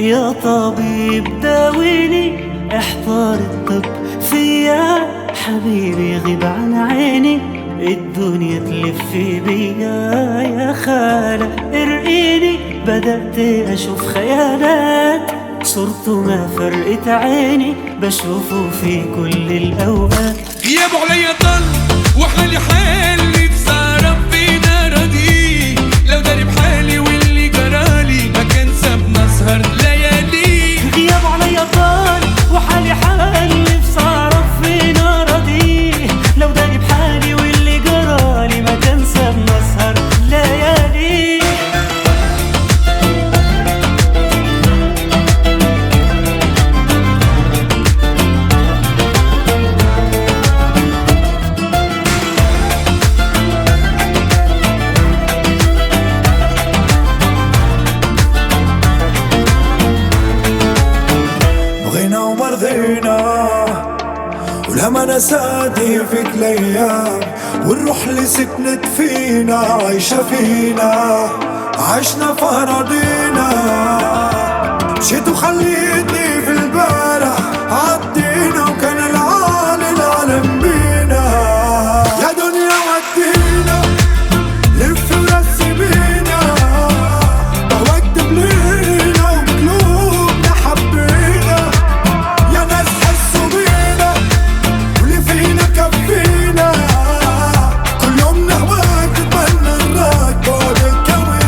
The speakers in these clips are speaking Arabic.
يا طبيب داويني، احضر الطب فيا حبيبي، غيب عن عيني الدنيا تلف بيا. يا خالة ارقيني، بدأت أشوف خيالات، صورته ما فرقت عيني، بشوفه في كل الأوقات. غيابه عليا طل وحالي حالي، بسهرة في ناري لو داري بحالي واللي جرالي ما كان سابنا سهر ليالي. غيابه عليا طل وحالي حالي، بسهرة في ناري لو داري بحالي واللي جرالي ما كان سابنا سهر ليالي. بغينا ومرضينا ولما نساتي فيك الايام، والروح اللي سكنت فينا عايشة فينا، عشنا في أراضينا. مشيت وخليتني في البارح، عدينا وكان العالم بينا. يا دنيا ودينا لف ورسي بينا، واكتب لينا وبقلوبنا حبينا. يا ناس حسوا بينا واللي فينا كفينا، كل يوم نهواك تتمنى نراك بعد الكوينة.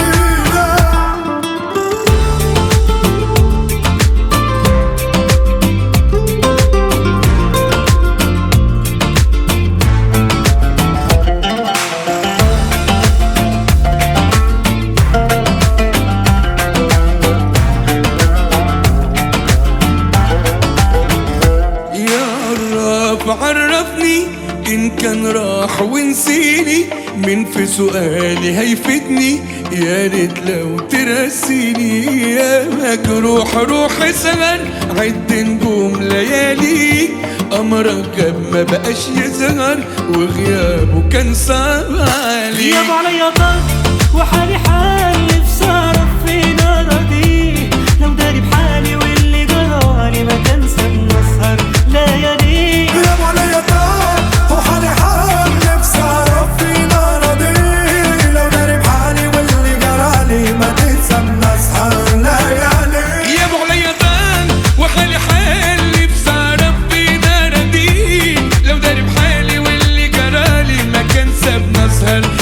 عرفني إن كان راح ونسيني، من في سؤالي هيفيدني، يا ريت لو ترسيني. يا مجروح روح سهر عد نجوم ليالي، أمرك جاب ما بقاش يظهر وغيابه كان صعب علي. غيابه عليا طل وحالي حالي، بسهرة في ناري لو داري بحالي واللي جرالي ما كان سابنا سهر ليالي. غيابه عليا طل وحالي حالي، بسهرة في ناري لو داري بحالي واللي جرالي ما كان سابنا سهر ليالي. غيابه عليا طل وحالي حالي، بسهرة في ناري لو داري بحالي واللي جرالي ما كان سابنا سهر